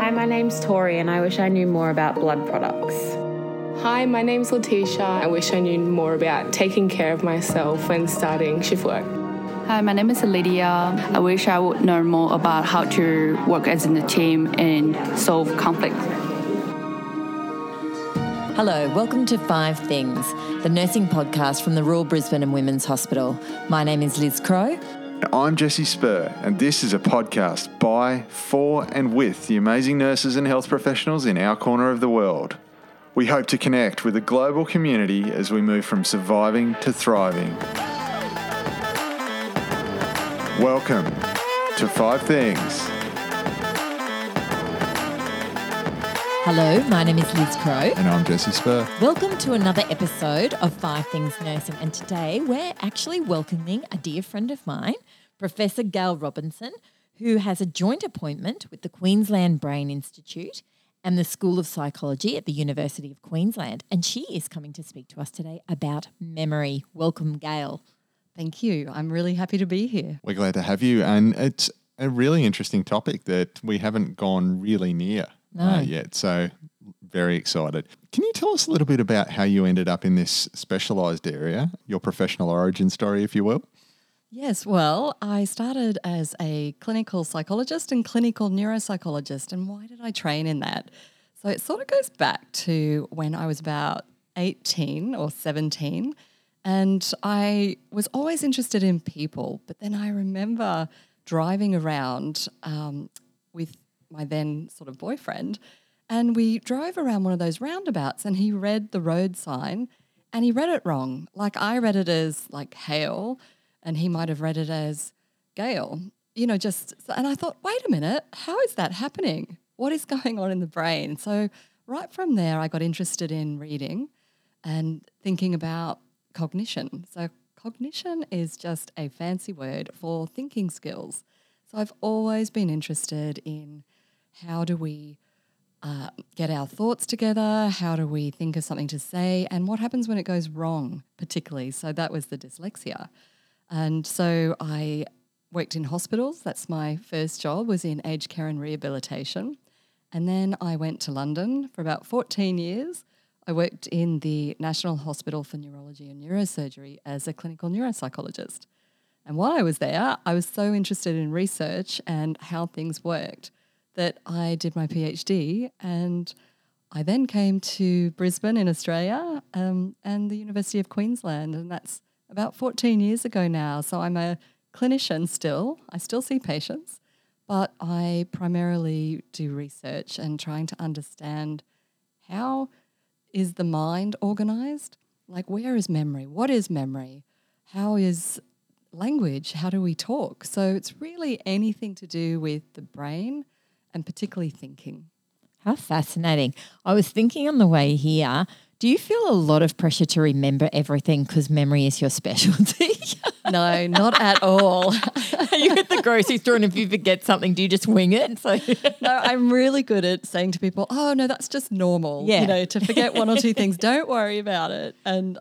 Hi, my name's Tori and I wish I knew more about blood products. Hi, my name's Letitia. I wish I knew more about taking care of myself when starting shift work. Hi, my name is Lydia. I wish I would know more about how to work as in a team and solve conflict. Hello, welcome to Five Things, the nursing podcast from the Royal Brisbane and Women's Hospital. My name is Liz Crow. I'm Jesse Spur, and this is a podcast by, for, and with the amazing nurses and health professionals in our corner of the world. We hope to connect with a global community as we move from surviving to thriving. Welcome to Five Things. Hello, my name is Liz Crow. And I'm Jesse Spur. Welcome to another episode of Five Things Nursing. And today we're actually welcoming a dear friend of mine, Professor Gail Robinson, who has a joint appointment with the Queensland Brain Institute and the School of Psychology at the University of Queensland. And she is coming to speak to us today about memory. Welcome, Gail. Thank you. I'm really happy to be here. We're glad to have you. And it's a really interesting topic that we haven't gone really near yet. So very excited. Can you tell us a little bit about how you ended up in this specialised area, your professional origin story, if you will? Yes, well, I started as a clinical psychologist and clinical neuropsychologist. And why did I train in that? So it sort of goes back to when I was about 18 or 17. And I was always interested in people. But then I remember driving around with my then sort of boyfriend, and we drove around one of those roundabouts and he read the road sign and he read it wrong. Like I read it as like hail and he might have read it as Gale, and I thought, wait a minute, how is that happening? What is going on in the brain? So right from there, I got interested in reading and thinking about cognition. So cognition is just a fancy word for thinking skills. So I've always been interested in how do we get our thoughts together, how do we think of something to say, and what happens when it goes wrong particularly. So that was the dyslexia. And so I worked in hospitals. That's my first job, was in aged care and rehabilitation. And then I went to London for about 14 years. I worked in the National Hospital for Neurology and Neurosurgery as a clinical neuropsychologist. And while I was there, I was so interested in research and how things worked that I did my PhD, and I then came to Brisbane in Australia and the University of Queensland, and that's about 14 years ago now. So I'm a clinician still. I still see patients, but I primarily do research and trying to understand how is the mind organised? Like, where is memory? What is memory? How is language? How do we talk? So it's really anything to do with the brain and particularly thinking. How fascinating. I was thinking on the way here, do you feel a lot of pressure to remember everything because memory is your specialty? No, not at all. You at the grocery store and if you forget something, do you just wing it? So No, I'm really good at saying to people, oh, no, that's just normal, to forget one or two things. Don't worry about it. And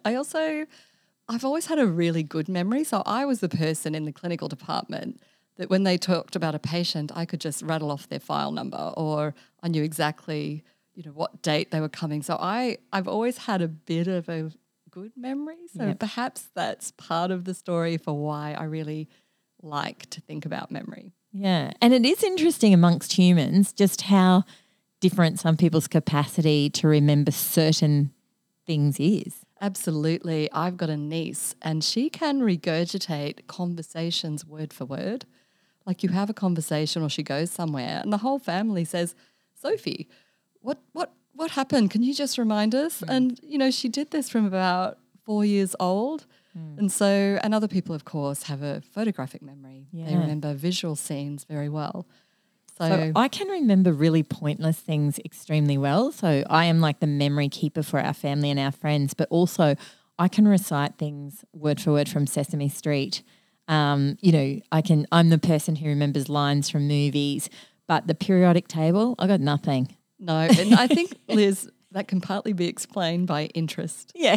I've always had a really good memory. So I was the person in the clinical department that when they talked about a patient, I could just rattle off their file number, or I knew exactly, what date they were coming. So I've always had a bit of a good memory. So perhaps that's part of the story for why I really like to think about memory. Yeah. And it is interesting amongst humans just how different some people's capacity to remember certain things is. Absolutely. I've got a niece and she can regurgitate conversations word for word. Like you have a conversation or she goes somewhere and the whole family says, Sophie, what happened? Can you just remind us? And, she did this from about 4 years old. And other people, of course, have a photographic memory. Yeah. They remember visual scenes very well. So I can remember really pointless things extremely well. So I am like the memory keeper for our family and our friends, but also I can recite things word for word from Sesame Street. I'm the person who remembers lines from movies, but the periodic table, I got nothing. No, and I think, Liz, that can partly be explained by interest. Yeah.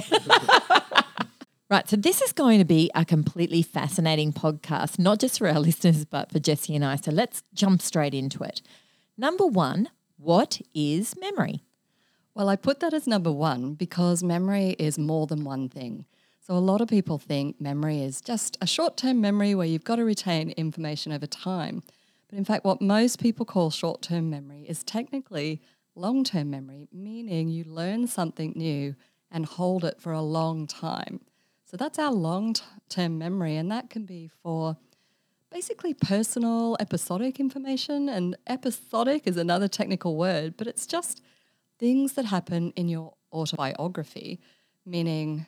Right, so this is going to be a completely fascinating podcast, not just for our listeners, but for Jessie and I. So let's jump straight into it. Number one, What is memory? Well, I put that as number one because memory is more than one thing. So a lot of people think memory is just a short-term memory where you've got to retain information over time. But in fact, what most people call short-term memory is technically long-term memory, meaning you learn something new and hold it for a long time. So that's our long-term memory, and that can be for basically personal, episodic information. And episodic is another technical word, but it's just things that happen in your autobiography, meaning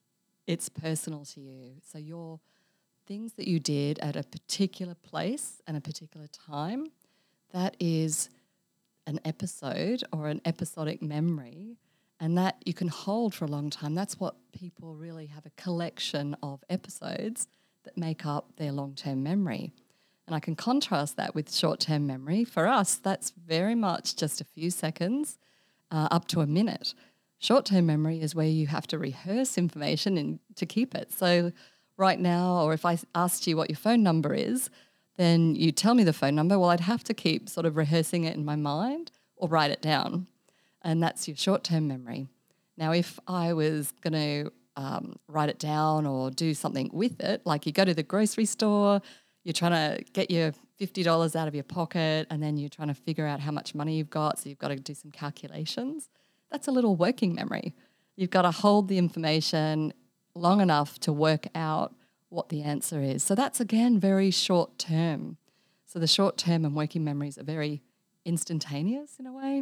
it's personal to you. So your things that you did at a particular place and a particular time, that is an episode or an episodic memory, and that you can hold for a long time. That's what people really have, a collection of episodes that make up their long-term memory. And I can contrast that with short-term memory. For us, that's very much just a few seconds up to a minute. Short-term memory is where you have to rehearse information and to keep it. So right now, or if I asked you what your phone number is, then you tell me the phone number. Well, I'd have to keep sort of rehearsing it in my mind or write it down. And that's your short-term memory. Now, if I was going to write it down or do something with it, like you go to the grocery store, you're trying to get your $50 out of your pocket, and then you're trying to figure out how much money you've got, so you've got to do some calculations. That's a little working memory. You've got to hold the information long enough to work out what the answer is. So that's, again, very short term. So the short term and working memories are very instantaneous in a way.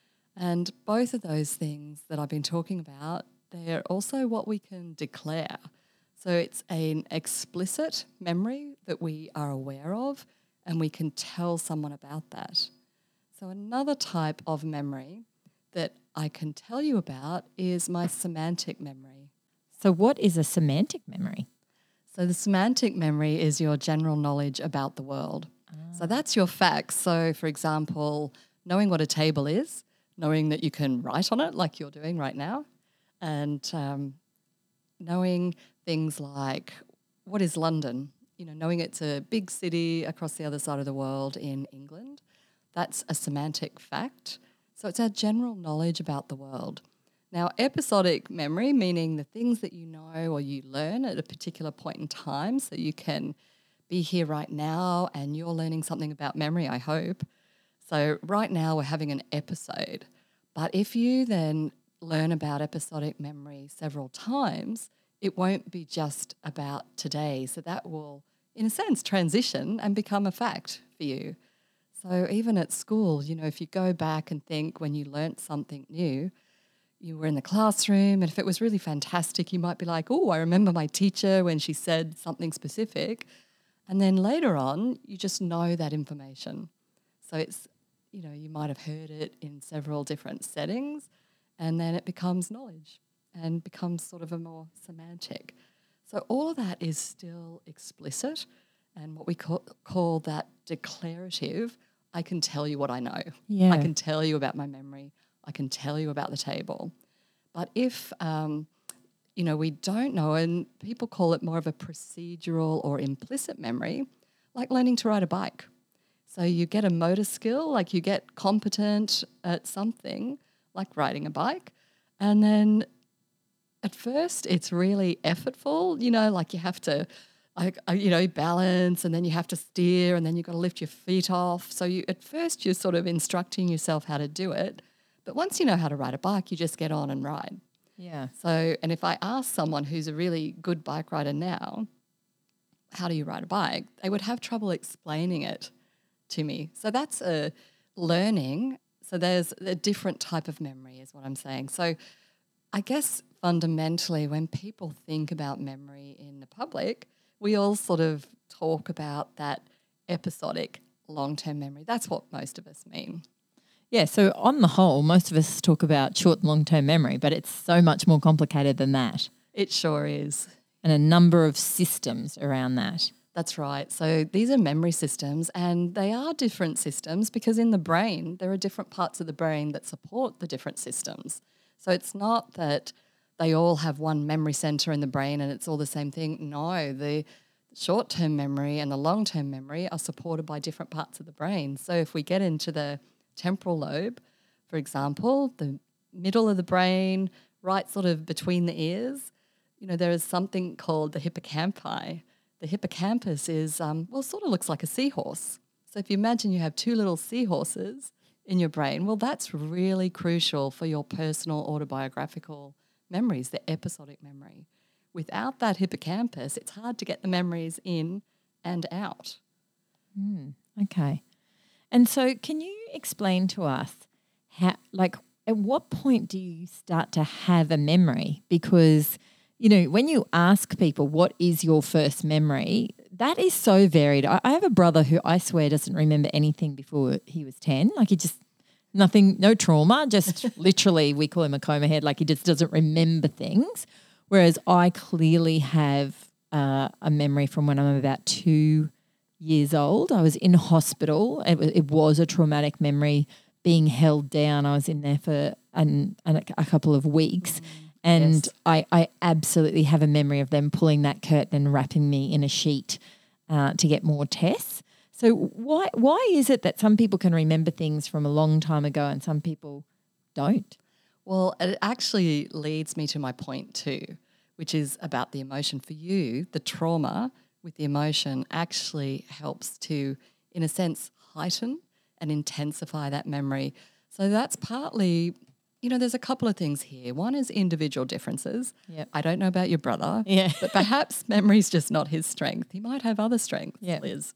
And both of those things that I've been talking about, they're also what we can declare. So it's an explicit memory that we are aware of, and we can tell someone about that. So another type of memory that I can tell you about is my semantic memory. So what is a semantic memory? So the semantic memory is your general knowledge about the world. So that's your facts. So, for example, knowing what a table is, knowing that you can write on it like you're doing right now, and knowing things like what is London, knowing it's a big city across the other side of the world in England. That's a semantic fact. So it's our general knowledge about the world. Now, episodic memory, meaning the things that you know or you learn at a particular point in time, so you can be here right now and you're learning something about memory, I hope. So right now we're having an episode. But if you then learn about episodic memory several times, it won't be just about today. So that will, in a sense, transition and become a fact for you. So even at school, if you go back and think when you learnt something new, you were in the classroom, and if it was really fantastic, you might be like, oh, I remember my teacher when she said something specific. And then later on, you just know that information. So it's, you might have heard it in several different settings, and then it becomes knowledge and becomes sort of a more semantic. So all of that is still explicit, and what we call that declarative. I can tell you what I know. Yeah. I can tell you about my memory. I can tell you about the table. But if, we don't know, and people call it more of a procedural or implicit memory, like learning to ride a bike. So you get a motor skill, like you get competent at something, like riding a bike, and then at first it's really effortful, like you have to balance, and then you have to steer, and then you've got to lift your feet off. So at first you're sort of instructing yourself how to do it. But once you know how to ride a bike, you just get on and ride. Yeah. So, and if I ask someone who's a really good bike rider now, how do you ride a bike? They would have trouble explaining it to me. So that's a learning. So there's a different type of memory is what I'm saying. So I guess fundamentally when people think about memory in the public, we all sort of talk about that episodic long-term memory. That's what most of us mean. Yeah, so on the whole, most of us talk about short and long-term memory, but it's so much more complicated than that. It sure is. And a number of systems around that. That's right. So these are memory systems, and they are different systems because in the brain, there are different parts of the brain that support the different systems. So it's not that they all have one memory center in the brain and it's all the same thing. No, the short-term memory and the long-term memory are supported by different parts of the brain. So if we get into the temporal lobe, for example, the middle of the brain, right sort of between the ears, there is something called the hippocampi. The hippocampus is, sort of looks like a seahorse. So if you imagine you have two little seahorses in your brain, well, that's really crucial for your personal autobiographical memories, the episodic memory. Without that hippocampus, it's hard to get the memories in and out. Okay. And so can you explain to us how, at what point do you start to have a memory? Because, when you ask people what is your first memory, that is so varied. I have a brother who I swear doesn't remember anything before he was 10. He just, nothing, no trauma, just literally we call him a coma head, he just doesn't remember things. Whereas I clearly have a memory from when I'm about 2 years old. I was in hospital. It was a traumatic memory, being held down. I was in there for a couple of weeks. And yes. I absolutely have a memory of them pulling that curtain and wrapping me in a sheet to get more tests. So why is it that some people can remember things from a long time ago and some people don't? Well, it actually leads me to my point too, which is about the emotion. For you, the trauma with the emotion actually helps to, in a sense, heighten and intensify that memory. So that's partly, there's a couple of things here. One is individual differences. Yep. I don't know about your brother, yeah. but perhaps memory's just not his strength. He might have other strengths, Liz.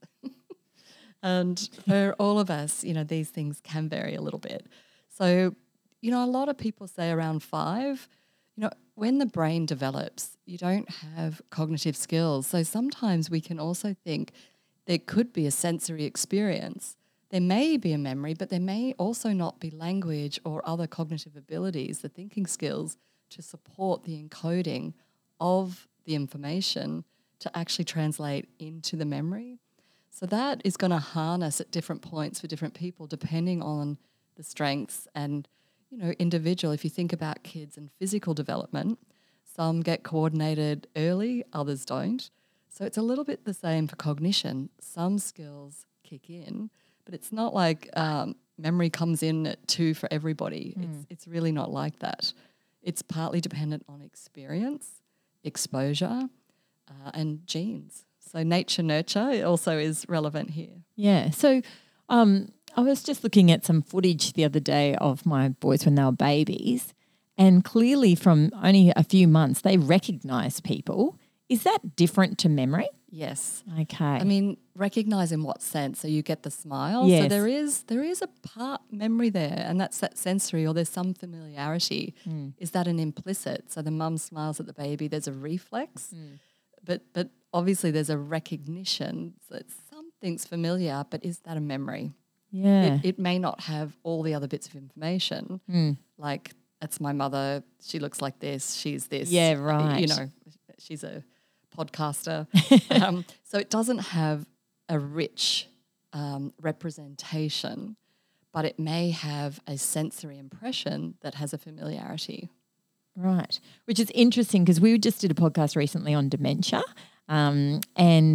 And for all of us, these things can vary a little bit. So, a lot of people say around 5, when the brain develops, you don't have cognitive skills. So sometimes we can also think there could be a sensory experience. There may be a memory, but there may also not be language or other cognitive abilities, the thinking skills, to support the encoding of the information to actually translate into the memory. So that is going to harness at different points for different people depending on the strengths and, individual. If you think about kids and physical development, some get coordinated early, others don't. So it's a little bit the same for cognition. Some skills kick in, but it's not like memory comes in at 2 for everybody. It's really not like that. It's partly dependent on experience, exposure, and genes. So nature, nurture also is relevant here. Yeah. So I was just looking at some footage the other day of my boys when they were babies, and clearly from only a few months they recognise people. Is that different to memory? Yes. Okay. I mean, recognise in what sense? So you get the smile. Yes. So there is a part memory there, and that's that sensory, or there's some familiarity. Is that an implicit? So the mum smiles at the baby, there's a reflex. But obviously there's a recognition that something's familiar, but is that a memory? Yeah. It may not have all the other bits of information, like that's my mother, she looks like this, she's this. Yeah, right. She's a podcaster. So it doesn't have a rich representation, but it may have a sensory impression that has a familiarity. Right, which is interesting because we just did a podcast recently on dementia, and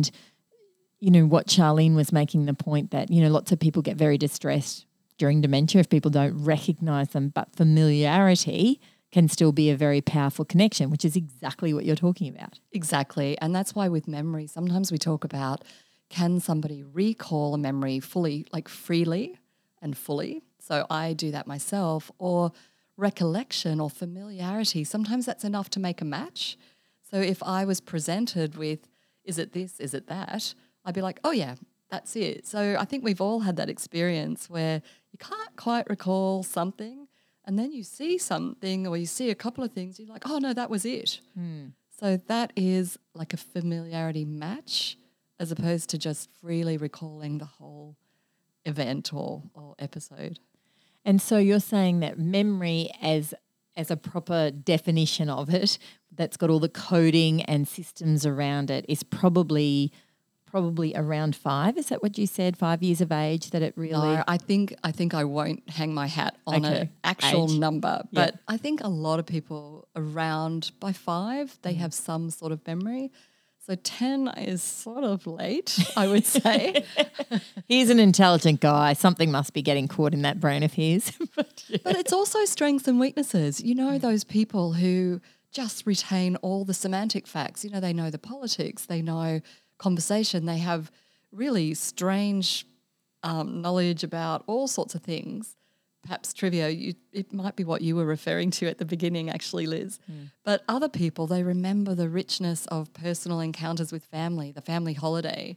what Charlene was making the point that lots of people get very distressed during dementia if people don't recognise them, but familiarity can still be a very powerful connection, which is exactly what you're talking about. Exactly, and that's why with memory sometimes we talk about, can somebody recall a memory fully, like freely and fully? So I do that myself, or recollection or familiarity, sometimes that's enough to make a match. So if I was presented with, is it this, is it that, I'd be like, oh yeah, that's it. So I think we've all had that experience where you can't quite recall something and then you see something or you see a couple of things, you're like, oh no, that was it. So that is like a familiarity match as opposed to just freely recalling the whole event or episode. And so you're saying that memory as a proper definition of it, that's got all the coding and systems around it, is probably around 5. Is that what you said? 5 years of age that it really? No, I think I won't hang my hat on an actual number, but I think a lot of people around by 5 they have some sort of memory. So 10 is sort of late, I would say. He's an intelligent guy. Something must be getting caught in that brain of his. But it's also strengths and weaknesses. You know, those people who just retain all the semantic facts. You know, they know the politics, they know conversation, they have really strange knowledge about all sorts of things. Perhaps trivia, it might be what you were referring to at the beginning, actually, Liz. But other people, they remember the richness of personal encounters with family, the family holiday.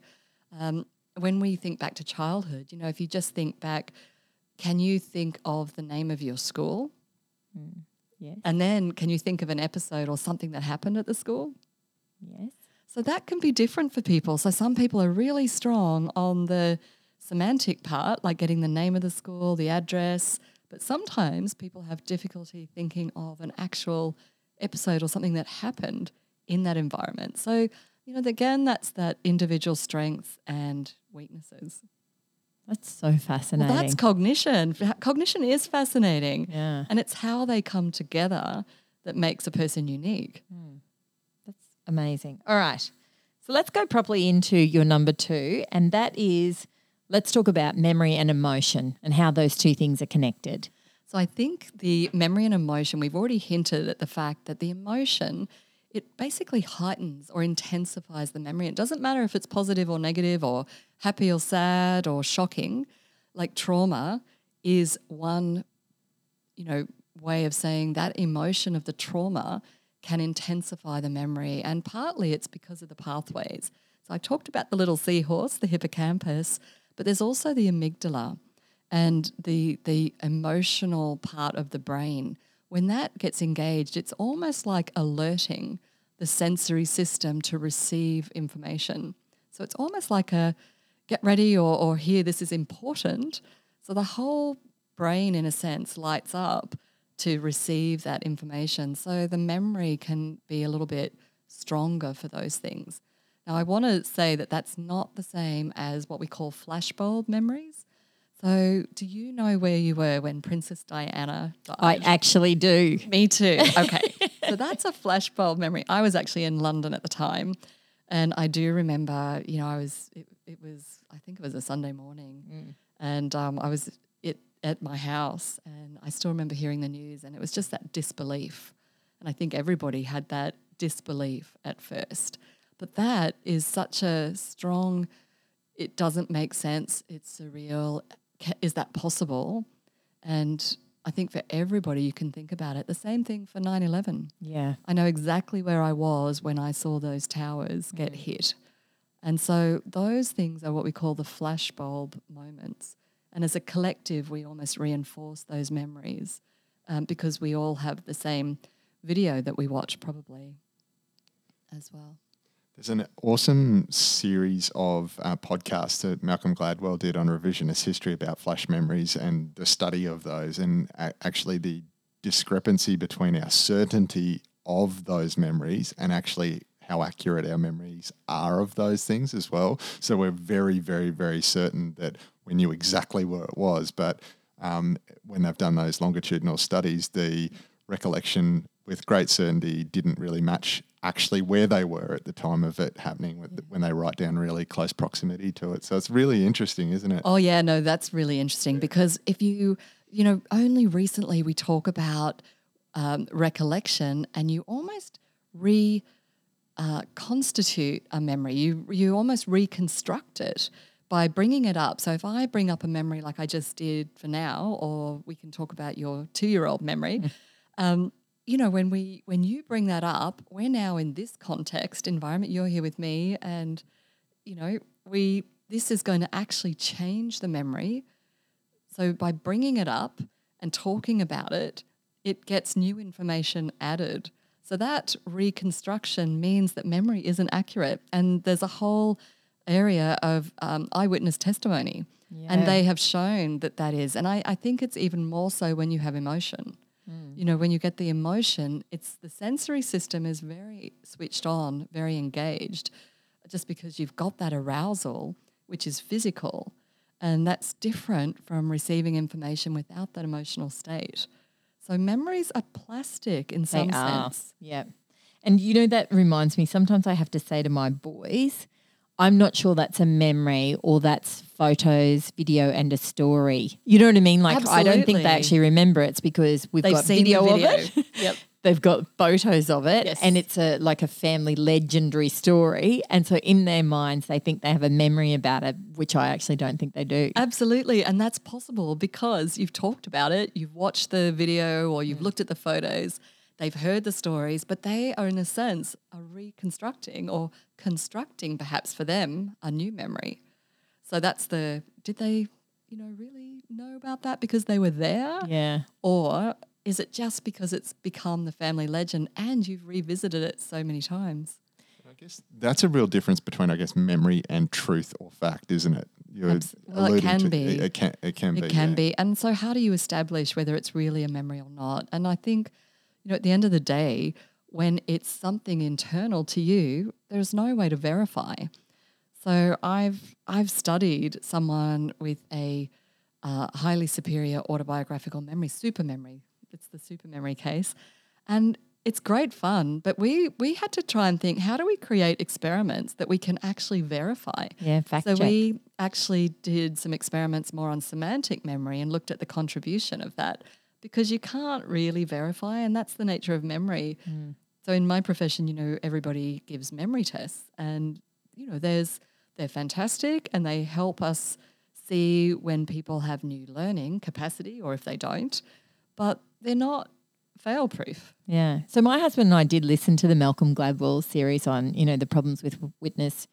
When we think back to childhood, you know, if you just think back, can you think of the name of your school? Yes. And then can you think of an episode or something that happened at the school? Yes. So that can be different for people. So some people are really strong on the semantic part, like getting the name of the school, the address, but sometimes people have difficulty thinking of an actual episode or something that happened in that environment. So, you know, again, that's that individual strengths and weaknesses. That's so fascinating. Well, that's cognition. Cognition is fascinating. Yeah. And it's how they come together that makes a person unique. That's amazing. All right. So let's go properly into your number 2, and that is, let's talk about memory and emotion and how those two things are connected. So I think the memory and emotion, we've already hinted at the fact that the emotion, it basically heightens or intensifies the memory. It doesn't matter if it's positive or negative or happy or sad or shocking. Like trauma is one, you know, way of saying that emotion of the trauma can intensify the memory, and partly it's because of the pathways. So I talked about the little seahorse, the hippocampus, but there's also the amygdala and the emotional part of the brain. When that gets engaged, it's almost like alerting the sensory system to receive information. So it's almost like a get ready or here, this is important. So the whole brain, in a sense, lights up to receive that information. So the memory can be a little bit stronger for those things. Now, I want to say that that's not the same as what we call flashbulb memories. So do you know where you were when Princess Diana died? I actually do. Me too. Okay. So that's a flashbulb memory. I was actually in London at the time, and I do remember, you know, I think it was a Sunday morning, and I was at my house, and I still remember hearing the news, and it was just that disbelief. And I think everybody had that disbelief at first. But that is such a strong, it doesn't make sense, it's surreal. Is that possible? And I think for everybody, you can think about it. The same thing for 9/11. Yeah. I know exactly where I was when I saw those towers get hit. And so those things are what we call the flashbulb moments. And as a collective, we almost reinforce those memories because we all have the same video that we watch probably as well. There's an awesome series of podcasts that Malcolm Gladwell did on revisionist history about flash memories and the study of those, and actually the discrepancy between our certainty of those memories and actually how accurate our memories are of those things as well. So we're very, very, very certain that we knew exactly where it was, but when they've done those longitudinal studies, the recollection with great certainty didn't really match actually where they were at the time of it happening when they write down really close proximity to it. So it's really interesting, isn't it? Oh, yeah, no, that's really interesting because if you know, only recently we talk about recollection and you almost constitute a memory. You almost reconstruct it by bringing it up. So if I bring up a memory like I just did for now, or we can talk about your 2-year-old memory, you know, when you bring that up, we're now in this context environment. You're here with me, and you know, this is going to actually change the memory. So by bringing it up and talking about it, it gets new information added. So that reconstruction means that memory isn't accurate, and there's a whole area of eyewitness testimony, and they have shown that is. And I think it's even more so when you have emotion. You know, when you get the emotion, it's the sensory system is very switched on, very engaged, just because you've got that arousal, which is physical, and that's different from receiving information without that emotional state. So memories are plastic in some sense. Yeah. And, you know, that reminds me, sometimes I have to say to my boys, I'm not sure that's a memory or that's photos, video and a story. You know what I mean? Like I don't think they actually remember it. It's because they've got seen video the of it. Yep. They've got photos of it, Yes. and it's like a family legendary story. And so in their minds, they think they have a memory about it, which I actually don't think they do. Absolutely. And that's possible because you've talked about it, you've watched the video or you've looked at the photos, they've heard the stories, but they are in a sense are reconstructing or constructing perhaps for them a new memory. So that's did they, really know about that because they were there? Yeah. Or is it just because it's become the family legend and you've revisited it so many times? I guess that's a real difference between, memory and truth or fact, isn't it? You're Well, it can alluding to- be. It can be. It can yeah. be. And so how do you establish whether it's really a memory or not? And I think, at the end of the day, when it's something internal to you, there's no way to verify. So I've studied someone with a highly superior autobiographical memory, super memory. It's the super memory case. And it's great fun, but we had to try and think, how do we create experiments that we can actually verify? Yeah, fact So check. we actually did some experiments more on semantic memory and looked at the contribution of that because you can't really verify, and that's the nature of memory. So in my profession, everybody gives memory tests and, they're fantastic and they help us see when people have new learning capacity or if they don't, but they're not fail-proof. Yeah. So my husband and I did listen to the Malcolm Gladwell series on, the problems with witness,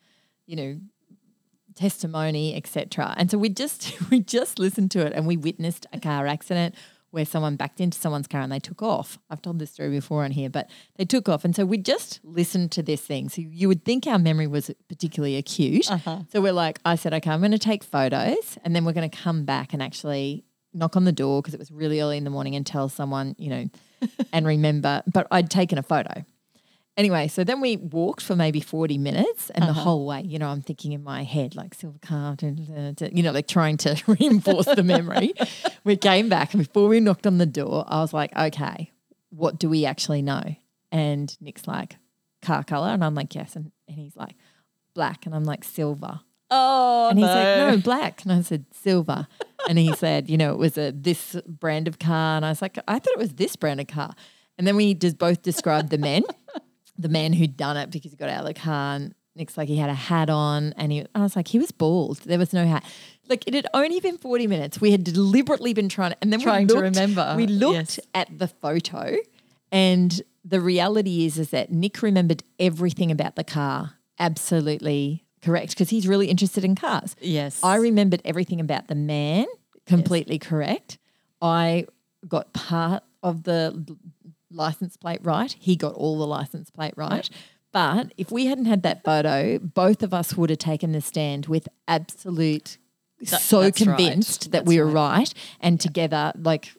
testimony, etc. And so we just listened to it, and we witnessed a car accident where someone backed into someone's car and they took off. I've told this story before on here, but they took off. And so we just listened to this thing. So you would think our memory was particularly acute. So we're like, I said, okay, I'm going to take photos and then we're going to come back and actually knock on the door because it was really early in the morning and tell someone, and remember. But I'd taken a photo. Anyway, so then we walked for maybe 40 minutes and the whole way, I'm thinking in my head like silver car, like trying to reinforce the memory. We came back and before we knocked on the door, I was like, okay, what do we actually know? And Nick's like, car colour. And I'm like, yes. And he's like, black. And I'm like, silver. Oh, And he's like, no, black. And I said, silver. And he said, it was this brand of car. And I was like, I thought it was this brand of car. And then we just both described the man who'd done it because he got out of the car and Nick's like he had a hat on and I was like, he was bald. There was no hat. Like it had only been 40 minutes. We had deliberately been trying to remember. We looked at the photo and the reality is that Nick remembered everything about the car. Absolutely correct because he's really interested in cars. Yes. I remembered everything about the man. Completely correct. I got part of the license plate right. He got all the license plate right. Yep. But if we hadn't had that photo, both of us would have taken the stand with absolute that's convinced right. that we were right. And together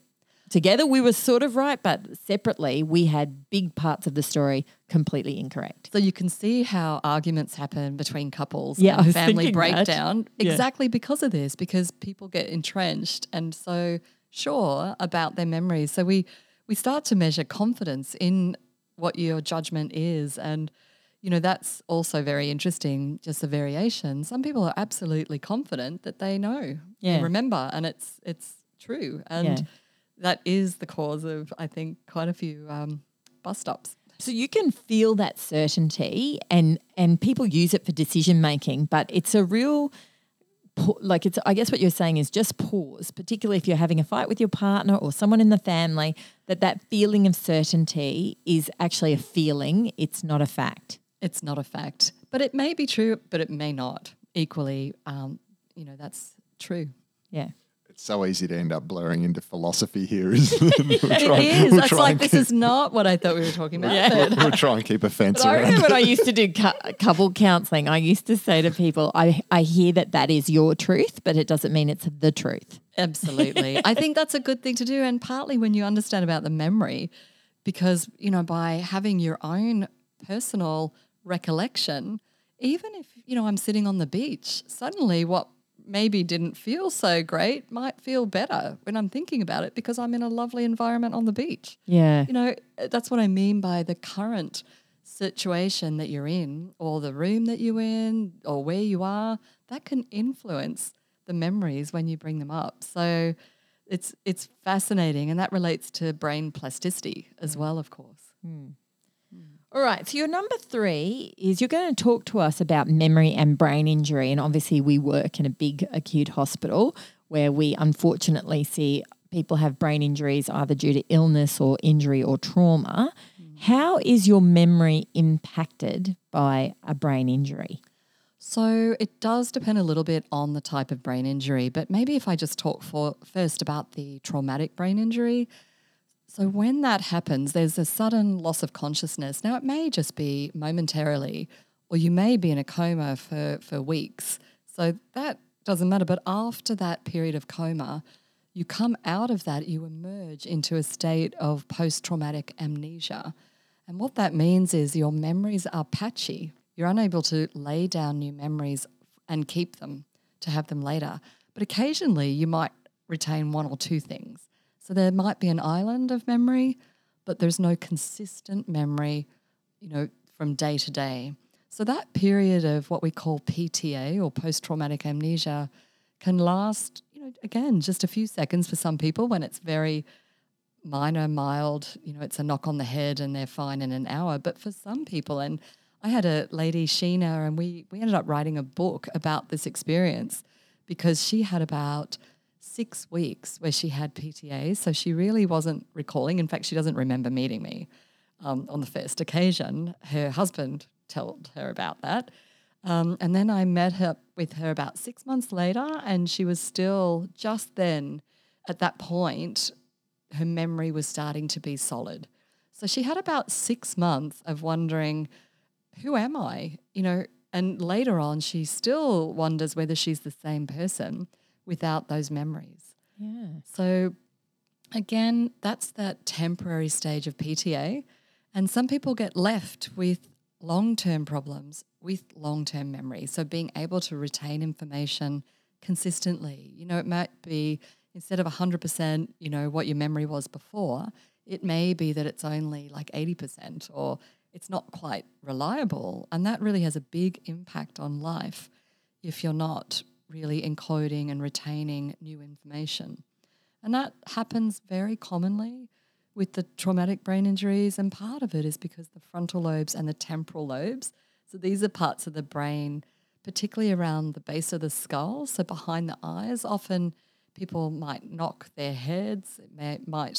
we were sort of right, but separately we had big parts of the story completely incorrect. So you can see how arguments happen between couples Yeah, I and was family thinking breakdown that. Yeah. exactly because of this, because people get entrenched and so sure about their memories. So we start to measure confidence in what your judgment is. And, that's also very interesting, just the variation. Some people are absolutely confident that they know and remember, and it's true. And that is the cause of, I think, quite a few bus stops. So you can feel that certainty and people use it for decision making, but it's a real I guess what you're saying is just pause, particularly if you're having a fight with your partner or someone in the family, that feeling of certainty is actually a feeling. It's not a fact. It's not a fact, but it may be true, but it may not. Equally, that's true. Yeah. It's so easy to end up blurring into philosophy here, isn't it? It is. It's like this is not what I thought we were talking about. Yeah. We'll try and keep a fence But I around remember it. when I used to do couple counselling, I used to say to people, I hear that is your truth, but it doesn't mean it's the truth. Absolutely. I think that's a good thing to do, and partly when you understand about the memory, because, by having your own personal recollection, even if, I'm sitting on the beach, suddenly what maybe didn't feel so great might feel better when I'm thinking about it because I'm in a lovely environment on the beach. Yeah. That's what I mean by the current situation that you're in or the room that you're in or where you are, that can influence the memories when you bring them up. So it's fascinating, and that relates to brain plasticity as well, of course. All right, so your number 3 is you're going to talk to us about memory and brain injury. And obviously we work in a big acute hospital where we unfortunately see people have brain injuries either due to illness or injury or trauma. How is your memory impacted by a brain injury? So it does depend a little bit on the type of brain injury, but maybe if I just talk first about the traumatic brain injury. So when that happens, there's a sudden loss of consciousness. Now, it may just be momentarily, or you may be in a coma for weeks. So that doesn't matter. But after that period of coma, you come out of that, you emerge into a state of post-traumatic amnesia. And what that means is your memories are patchy. You're unable to lay down new memories and keep them to have them later. But occasionally you might retain one or two things. So there might be an island of memory, but there's no consistent memory, from day to day. So that period of what we call PTA or post-traumatic amnesia can last, again, just a few seconds for some people when it's very minor, mild, it's a knock on the head and they're fine in an hour. But for some people, and I had a lady, Sheena, and we ended up writing a book about this experience because she had about 6 weeks where she had PTA. So she really wasn't recalling. In fact, she doesn't remember meeting me on the first occasion. Her husband told her about that. And then I met with her about 6 months later, and she was still just then at that point, her memory was starting to be solid. So she had about 6 months of wondering, who am I? And later on, she still wonders whether she's the same person without those memories. Yeah. So again, that's that temporary stage of PTA. And some people get left with long-term problems with long-term memory. So being able to retain information consistently, it might be instead of 100%, what your memory was before, it may be that it's only like 80% or it's not quite reliable. And that really has a big impact on life if you're not really encoding and retaining new information. And that happens very commonly with the traumatic brain injuries, and part of it is because the frontal lobes and the temporal lobes, so these are parts of the brain, particularly around the base of the skull, so behind the eyes, often people might knock their heads, it might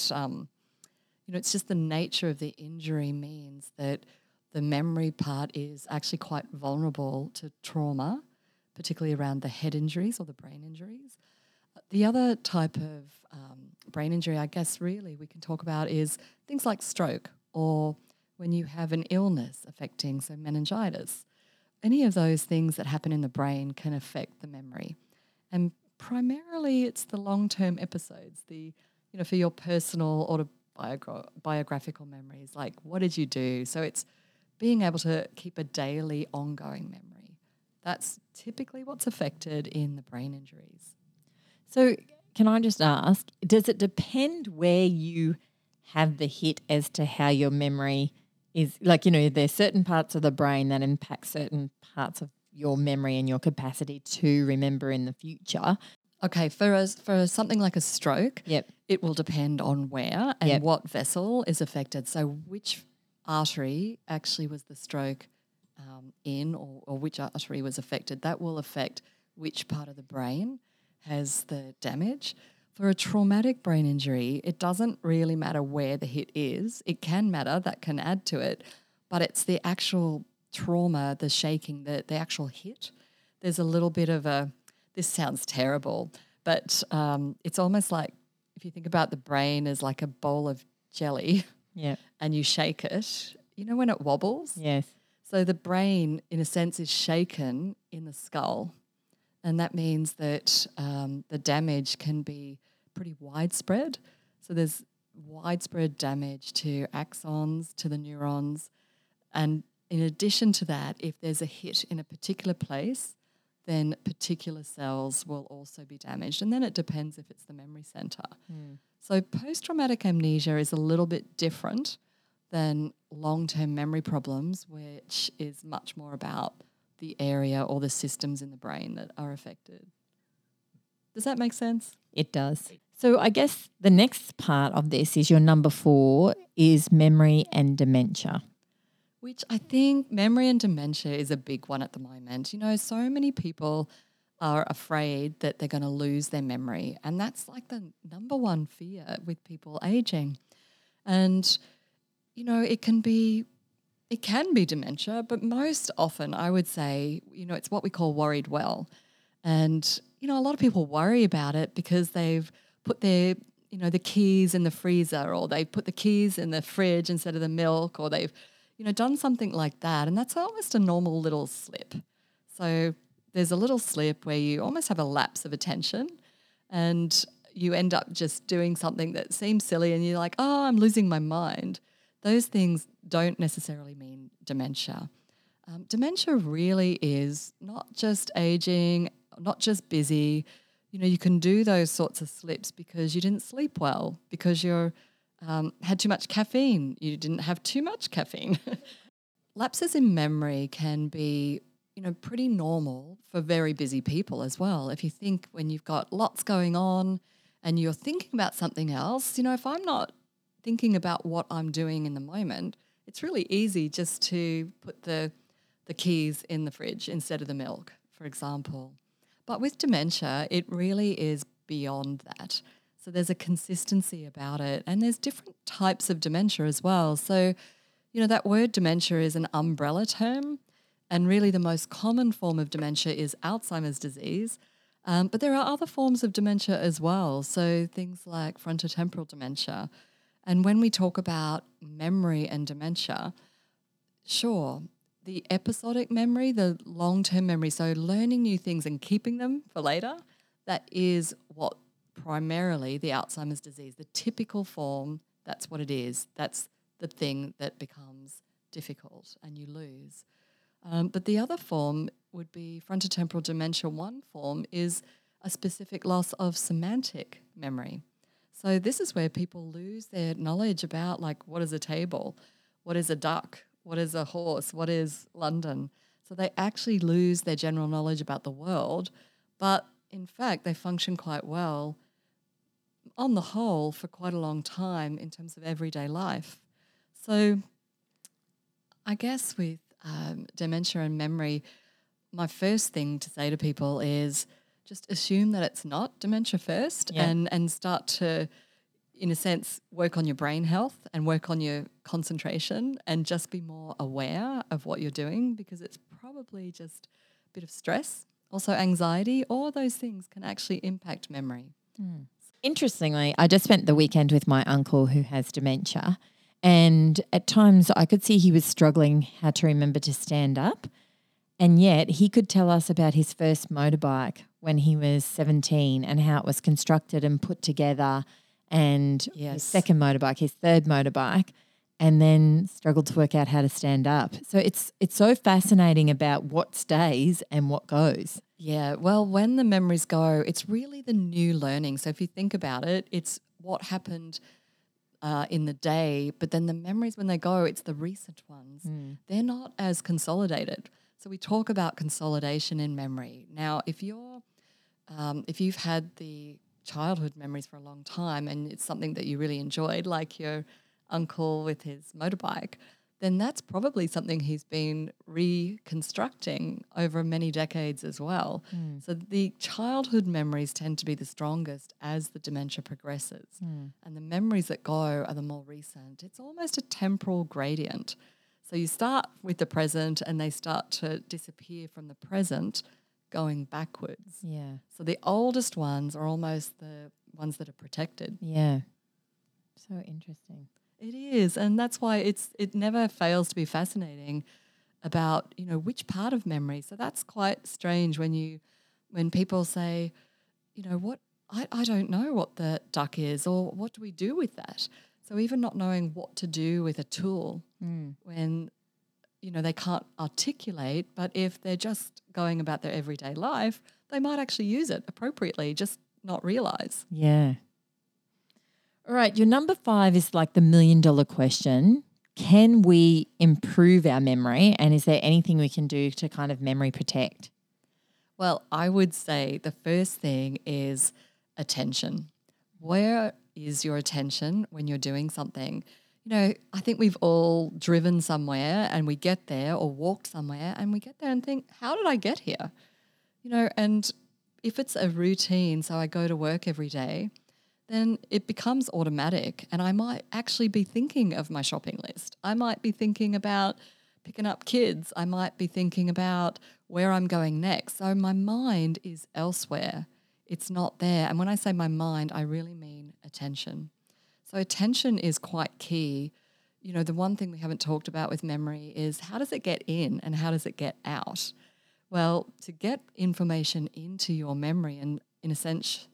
it's just the nature of the injury means that the memory part is actually quite vulnerable to trauma, particularly around the head injuries or the brain injuries. The other type of brain injury, I guess really we can talk about is things like stroke or when you have an illness affecting, so meningitis. Any of those things that happen in the brain can affect the memory. And primarily it's the long-term episodes, for your personal autobiographical memories, like what did you do? So it's being able to keep a daily ongoing memory. That's typically what's affected in the brain injuries. So can I just ask, does it depend where you have the hit as to how your memory is? Like, there's certain parts of the brain that impact certain parts of your memory and your capacity to remember in the future. Okay, for something like a stroke, Yep. it will depend on where and what vessel is affected. So which artery actually was the stroke in or which artery was affected, that will affect which part of the brain has the damage. For a traumatic brain injury, it doesn't really matter where the hit is. It can matter, that can add to it, but it's the actual trauma, the shaking, the actual hit. There's a little bit of this sounds terrible, but it's almost like if you think about the brain as like a bowl of jelly and you shake it, when it wobbles? Yes. So the brain, in a sense, is shaken in the skull. And that means that the damage can be pretty widespread. So there's widespread damage to axons, to the neurons. And in addition to that, if there's a hit in a particular place, then particular cells will also be damaged. And then it depends if it's the memory center. So post-traumatic amnesia is a little bit different than long-term memory problems, which is much more about the area or the systems in the brain that are affected. Does that make sense? It does. So I guess the next part of this is your number 4 is memory and dementia. Which I think memory and dementia is a big one at the moment. You know, so many people are afraid that they're going to lose their memory, and that's like the number one fear with people aging. And, you know, it can be dementia, but most often I would say, you know, it's what we call worried well. And, you know, a lot of people worry about it because they've put their, you know, the keys in the freezer, or they put the keys in the fridge instead of the milk, or they've, you know, done something like that. And that's almost a normal little slip. So there's a little slip where you almost have a lapse of attention and you end up just doing something that seems silly and you're like, oh, I'm losing my mind. Those things don't necessarily mean dementia. Dementia really is not just aging, not just busy. You know, you can do those sorts of slips because you didn't sleep well, because you had too much caffeine, you didn't have too much caffeine. Lapses in memory can be, you know, pretty normal for very busy people as well. If you think when you've got lots going on and you're thinking about something else, you know, if I'm not thinking about what I'm doing in the moment, it's really easy just to put the keys in the fridge instead of the milk, for example. But with dementia, it really is beyond that. So there's a consistency about it, and there's different types of dementia as well. So, you know, that word dementia is an umbrella term, and really the most common form of dementia is Alzheimer's disease. But there are other forms of dementia as well, so things like frontotemporal dementia. And when we talk about memory and dementia, sure, the episodic memory, the long-term memory, so learning new things and keeping them for later, that is what primarily the Alzheimer's disease, the typical form, that's what it is. That's the thing that becomes difficult and you lose. But the other form would be frontotemporal dementia. One form is a specific loss of semantic memory. So this is where people lose their knowledge about, like, what is a table, what is a duck, what is a horse, what is London. So they actually lose their general knowledge about the world, but in fact they function quite well on the whole for quite a long time in terms of everyday life. So I guess with dementia and memory, my first thing to say to people is just assume that it's not dementia first, and start to, in a sense, work on your brain health and work on your concentration and just be more aware of what you're doing, because it's probably just a bit of stress, also anxiety. All those things can actually impact memory. Interestingly, I just spent the weekend with my uncle who has dementia, and at times I could see he was struggling how to remember to stand up, and yet he could tell us about his first motorbike when he was 17 and how it was constructed and put together, and his second motorbike, his third motorbike, and then struggled to work out how to stand up. So it's so fascinating about what stays and what goes. Yeah, well, when the memories go, it's really the new learning. So if you think about it, it's what happened in the day, but then the memories when they go, it's the recent ones. They're not as consolidated. So we talk about consolidation in memory. Now, if you've had the childhood memories for a long time and it's something that you really enjoyed, like your uncle with his motorbike, then that's probably something he's been reconstructing over many decades as well. So the childhood memories tend to be the strongest as the dementia progresses. And the memories that go are the more recent. It's almost a temporal gradient. So you start with the present and they start to disappear from the present going backwards. Yeah. So the oldest ones are almost the ones that are protected. Yeah. So interesting. It is, and that's why it never fails to be fascinating about, you know, which part of memory. So that's quite strange when people say, you know, what I don't know what the duck is, or what do we do with that? So even not knowing what to do with a tool when, you know, they can't articulate, but if they're just going about their everyday life, they might actually use it appropriately, just not realise. Yeah. All right, your number 5 is like the $1 million question. Can we improve our memory, and is there anything we can do to kind of memory protect? Well, I would say the first thing is attention. Where is your attention when you're doing something? You know, I think we've all driven somewhere and we get there, or walked somewhere and we get there and think, how did I get here? You know, and if it's a routine, so I go to work every day, then it becomes automatic, and I might actually be thinking of my shopping list. I might be thinking about picking up kids. I might be thinking about where I'm going next. So my mind is elsewhere. It's not there. And when I say my mind, I really mean attention. So attention is quite key. You know, the one thing we haven't talked about with memory is how does it get in and how does it get out? Well, to get information into your memory and in a sense,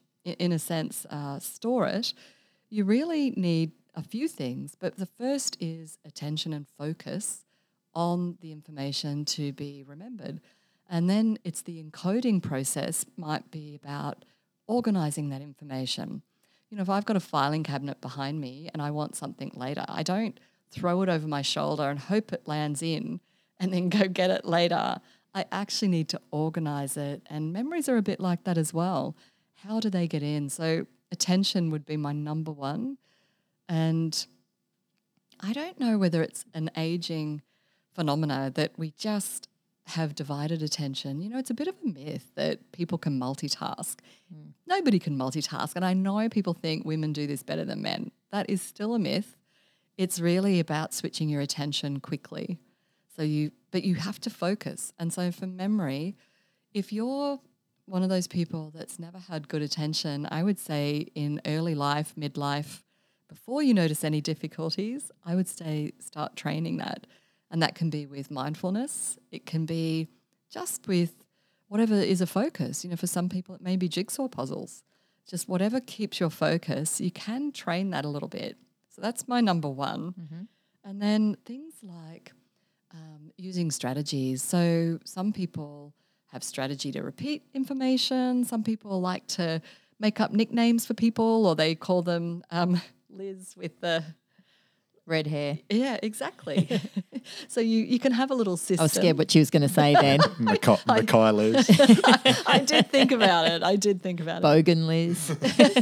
store it, you really need a few things. But the first is attention and focus on the information to be remembered. And then it's the encoding process might be about organising that information. You know, if I've got a filing cabinet behind me and I want something later, I don't throw it over my shoulder and hope it lands in and then go get it later. I actually need to organise it. And memories are a bit like that as well. How do they get in? So attention would be my number one. And I don't know whether it's an aging phenomena that we just have divided attention. You know, it's a bit of a myth that people can multitask. Nobody can multitask. And I know people think women do this better than men. That is still a myth. It's really about switching your attention quickly. But you have to focus. And so for memory, if you're one of those people that's never had good attention, I would say in early life, midlife, before you notice any difficulties, I would say start training that. And that can be with mindfulness. It can be just with whatever is a focus. You know, for some people it may be jigsaw puzzles. Just whatever keeps your focus, you can train that a little bit. So that's my number one. Mm-hmm. And then things like using strategies. So some people have strategy to repeat information. Some people like to make up nicknames for people, or they call them Liz with the red hair. Yeah, exactly. So you can have a little system. I was scared what she was going to say then. Mackay Liz. I did think about it. Bogan Liz.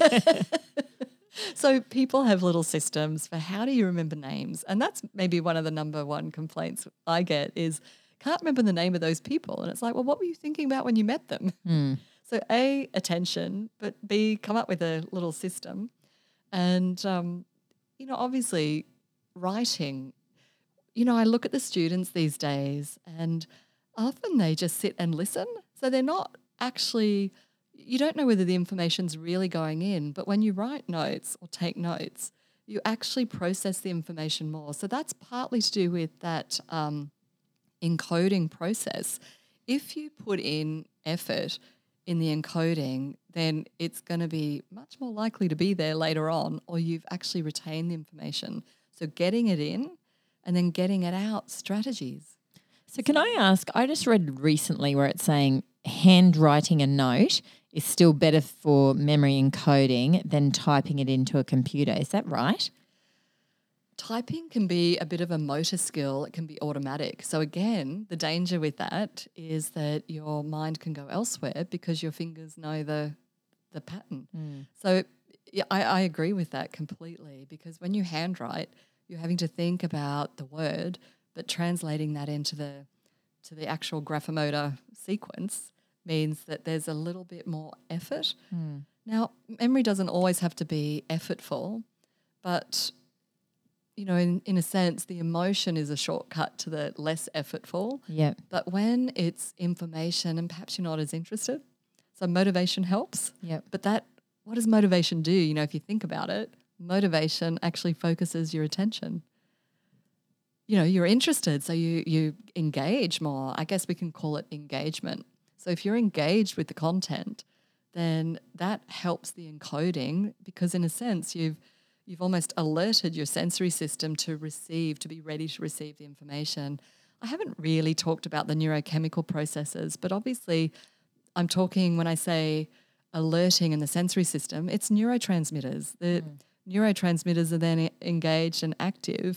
So people have little systems for how do you remember names? And that's maybe one of the number one complaints I get is can't remember the name of those people. And it's like, well, what were you thinking about when you met them? So A, attention, but B, come up with a little system. And, you know, obviously writing, you know, I look at the students these days and often they just sit and listen. So they're not actually, you don't know whether the information's really going in, but when you write notes or take notes, you actually process the information more. So that's partly to do with that encoding process. If you put in effort in the encoding, then it's going to be much more likely to be there later on, or you've actually retained the information. So getting it in and then getting it out, strategies. So can I ask, I just read recently where it's saying handwriting a note is still better for memory encoding than typing it into a computer. Is that right? Typing can be a bit of a motor skill. It can be automatic. So again, the danger with that is that your mind can go elsewhere because your fingers know the pattern. So yeah, I agree with that completely, because when you handwrite, you're having to think about the word, but translating that into the actual graphomotor sequence means that there's a little bit more effort. Now, memory doesn't always have to be effortful, but you know, in a sense, the emotion is a shortcut to the less effortful. Yeah. But when it's information and perhaps you're not as interested, so motivation helps. Yep. But what does motivation do? You know, if you think about it, motivation actually focuses your attention. You know, you're interested, so you engage more. I guess we can call it engagement. So if you're engaged with the content, then that helps the encoding, because in a sense you've almost alerted your sensory system to be ready to receive the information. I haven't really talked about the neurochemical processes, but obviously I'm talking, when I say alerting in the sensory system, it's neurotransmitters. The neurotransmitters are then engaged and active,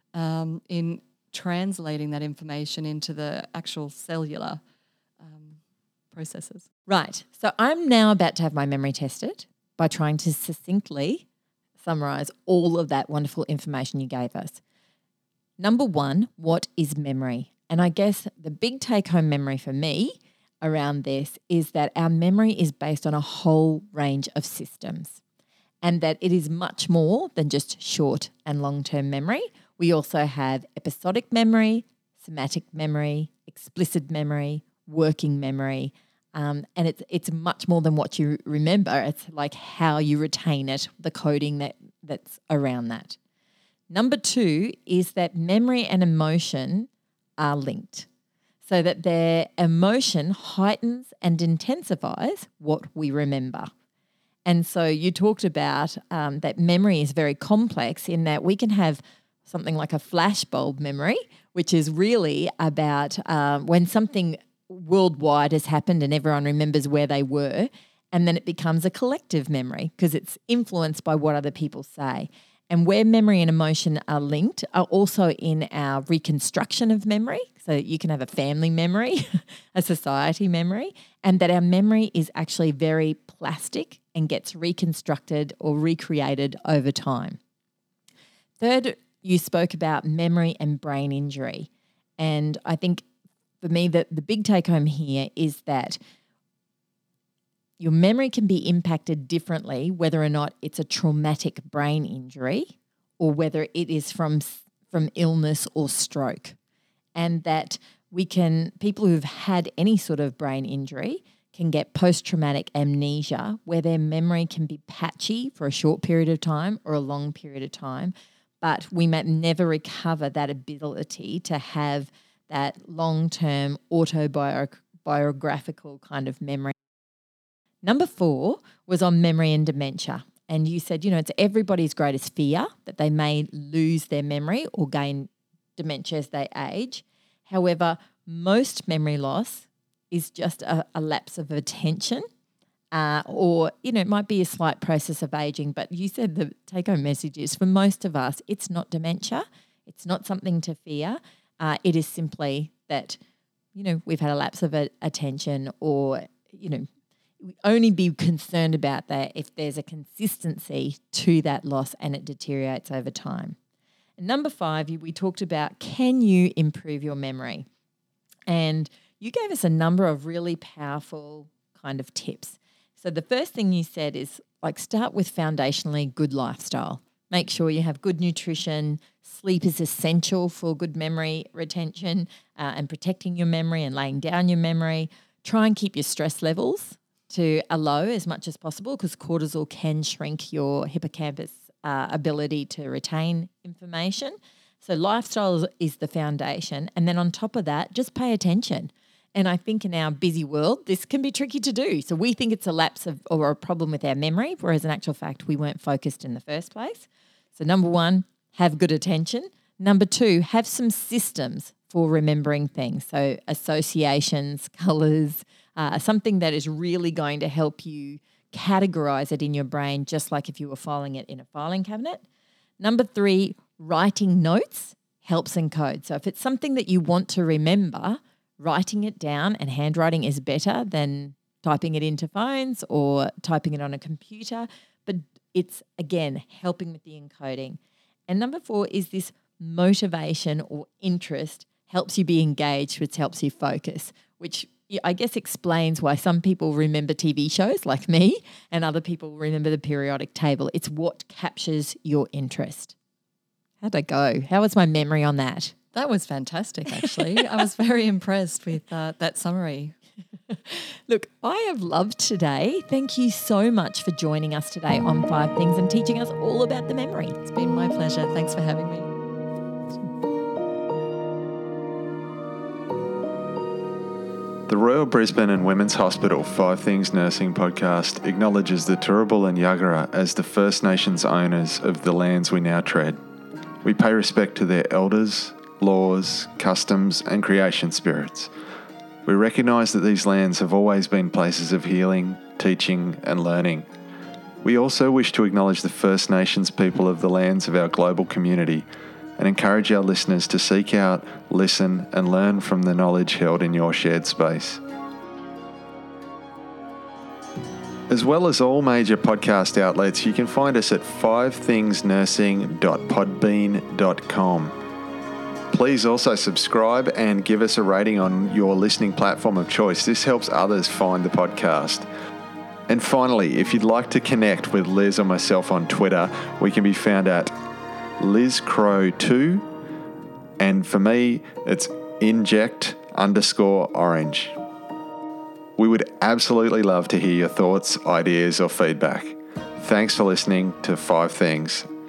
in translating that information into the actual cellular processes. Right. So I'm now about to have my memory tested by trying to succinctly summarize all of that wonderful information you gave us. Number one, what is memory? And I guess the big take-home memory for me around this is that our memory is based on a whole range of systems, and that it is much more than just short and long-term memory. We also have episodic memory, somatic memory, explicit memory, working memory, and it's much more than what you remember. It's like how you retain it, the coding that's around that. Number two is that memory and emotion are linked, so that their emotion heightens and intensifies what we remember. And so you talked about that memory is very complex in that we can have something like a flashbulb memory, which is really about when something worldwide has happened and everyone remembers where they were, and then it becomes a collective memory because it's influenced by what other people say. And where memory and emotion are linked are also in our reconstruction of memory. So you can have a family memory, a society memory, and that our memory is actually very plastic and gets reconstructed or recreated over time. Third, you spoke about memory and brain injury. And I think for me, the big take home here is that your memory can be impacted differently, whether or not it's a traumatic brain injury or whether it is from illness or stroke. And that people who've had any sort of brain injury can get post-traumatic amnesia, where their memory can be patchy for a short period of time or a long period of time, but we might never recover that ability to have that long-term autobiographical kind of memory. Number 4 was on memory and dementia. And you said, it's everybody's greatest fear that they may lose their memory or gain dementia as they age. However, most memory loss is just a lapse of attention or, it might be a slight process of aging. But you said the take-home message is for most of us, it's not dementia. It's not something to fear. It is simply that, we've had a lapse of attention or, we only be concerned about that if there's a consistency to that loss and it deteriorates over time. And number 5, we talked about, can you improve your memory? And you gave us a number of really powerful kind of tips. So the first thing you said is start with foundationally good lifestyle. Make sure you have good nutrition. Sleep is essential for good memory retention and protecting your memory and laying down your memory. Try and keep your stress levels to a low as much as possible because cortisol can shrink your hippocampus ability to retain information. So lifestyle is the foundation. And then on top of that, just pay attention. And I think in our busy world, this can be tricky to do. So we think it's a lapse or a problem with our memory, whereas in actual fact, we weren't focused in the first place. So number 1, have good attention. Number 2, have some systems for remembering things. So associations, colours, something that is really going to help you categorize it in your brain, just like if you were filing it in a filing cabinet. Number 3, writing notes helps encode. So if it's something that you want to remember, writing it down, and handwriting is better than typing it into phones or typing it on a computer, but it's, again, helping with the encoding. And number 4 is this motivation or interest helps you be engaged, which helps you focus, which I guess explains why some people remember TV shows like me and other people remember the periodic table. It's what captures your interest. How'd I go? How was my memory on that? That was fantastic, actually. I was very impressed with that summary. Look, I have loved today. Thank you so much for joining us today on 5 Things and teaching us all about the memory. It's been my pleasure. Thanks for having me. The Royal Brisbane and Women's Hospital 5 Things Nursing podcast acknowledges the Turrbal and Yagara as the First Nations owners of the lands we now tread. We pay respect to their elders, laws, customs and creation spirits. We recognise that these lands have always been places of healing, teaching and learning. We also wish to acknowledge the First Nations people of the lands of our global community and encourage our listeners to seek out, listen, and learn from the knowledge held in your shared space. As well as all major podcast outlets, you can find us at 5thingsnursing.podbean.com. Please also subscribe and give us a rating on your listening platform of choice. This helps others find the podcast. And finally, if you'd like to connect with Liz or myself on Twitter, we can be found at LizCrow2. And for me, it's inject_orange. We would absolutely love to hear your thoughts, ideas, or feedback. Thanks for listening to 5 Things